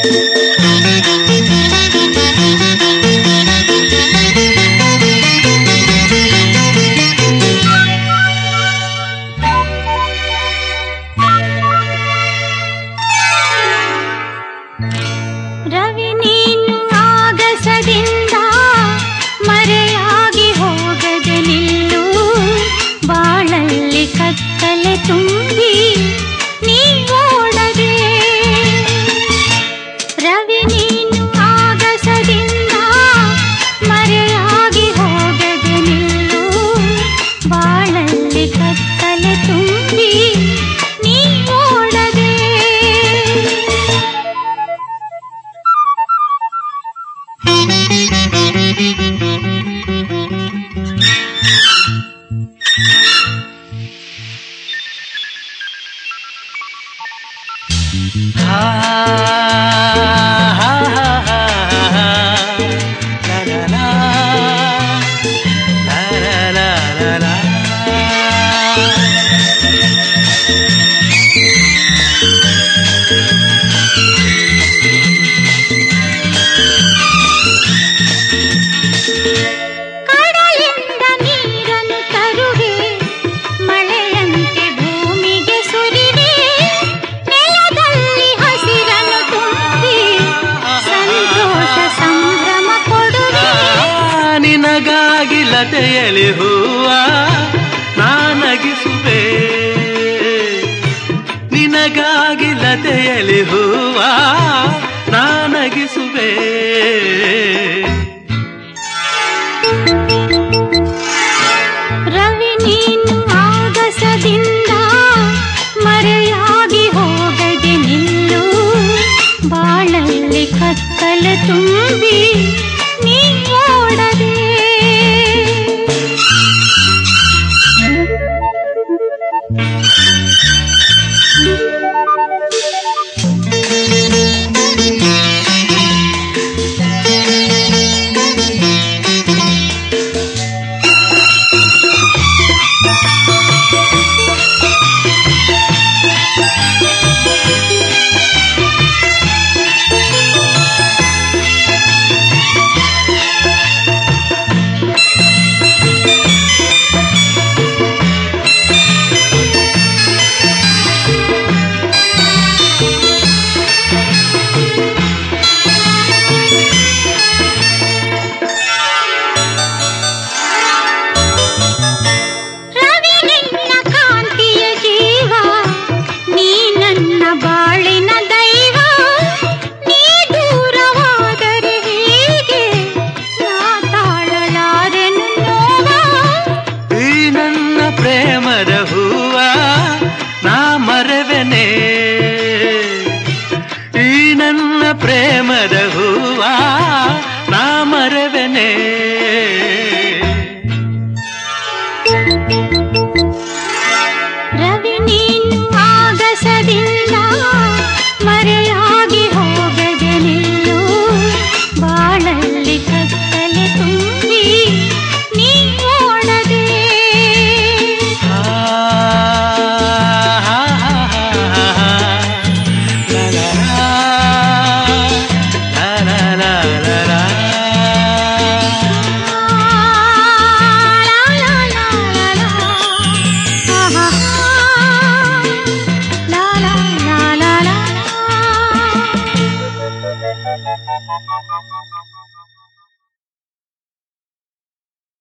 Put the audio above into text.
ರವಿ ನೀನು ಆಗಸದಿಂದ ಮರೆಯಾಗಿ ಹೋಗದೆ ನಿಲ್ಲು, ಬಾಳಲ್ಲಿ ಕತ್ತಲೆ ತುಂಬಿ ನೀ ಓಡದೆ. ರವಿ ನೀನು ಆಗಸದಿಂದ ಮರೆಯಾಗಿ ಹೋಗದೆ ನಿಲ್ಲು, ಬಾಳಲ್ಲಿ ಕತ್ತಲೆ ತುಂಬಿ ನೀ ಓಡದೆ. ಕಡಲಿಂದ ನೀರನ್ನು ತರುವೆ, ಮಳೆಯಂತೆ ಭೂಮಿಗೆ ಸುರಿವೆ, ನೆಲದಲ್ಲಿ ಹಸಿರನ್ನು ತುಂಬಿ ಸಂತೋಷ ಸಂಭ್ರಮ ಕೊಡುವೆ. ನಿನಗಾಗಿ ಲತೆಯಲಿ ಹೂವ ನಾನಗಿಸುವೆ, ನಿನಗಾಗಿ ಲತೆಯಲಿ ಹೂವ ನಾನಗಿಸುವೆ. ರವಿ ನೀನು ಆಗಸದಿಂದ ಮರೆಯಾಗಿ ಹೋಗದೆ ನಿಲ್ಲು, ಬಾಳಲ್ಲಿ ಕತ್ತಲೆ ತುಂಬಿ ನೀ ಓಡದೆ. ರವಿ ನಿನ್ನ ಕಾಂತಿಯ ಜೀವ, ನೀ ನನ್ನ ಬಾಳಿನ ದೈವ, ನೀ ದೂರವಾದರೆ ಹೀಗೆ ನಾ ತಾಳಲಾರೆನು ನೋವ. ಈ ನನ್ನ ಪ್ರೇಮದ ಹೂವ ನಾ ಮರೆವೆನೆ, ಈ ನನ್ನ ಪ್ರೇಮದ ಹೂವ ನಾ ಮರೆವೆನೆ. ರವಿ ನೀನು ಆಗಸದಿಂದ ಮರೆಯಾಗಿ ಹೋಗದೆ ನಿಲ್ಲು, ಬಾಳಲ್ಲಿ ಕತ್ತಲೆ ತುಂಬಿ ನೀ ಓಡದೆ. La la la la la.